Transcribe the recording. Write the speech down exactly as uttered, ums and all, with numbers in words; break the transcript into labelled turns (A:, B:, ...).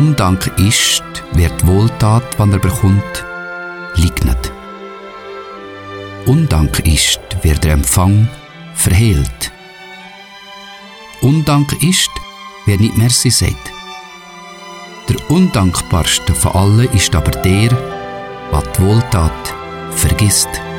A: Undank ist, wer die Wohltat, die er bekommt, leugnet. Undank ist, wer den Empfang verhehlt. Undank ist, wer nicht Merci sagt. Der undankbarste von allen ist aber der, der die Wohltat vergisst.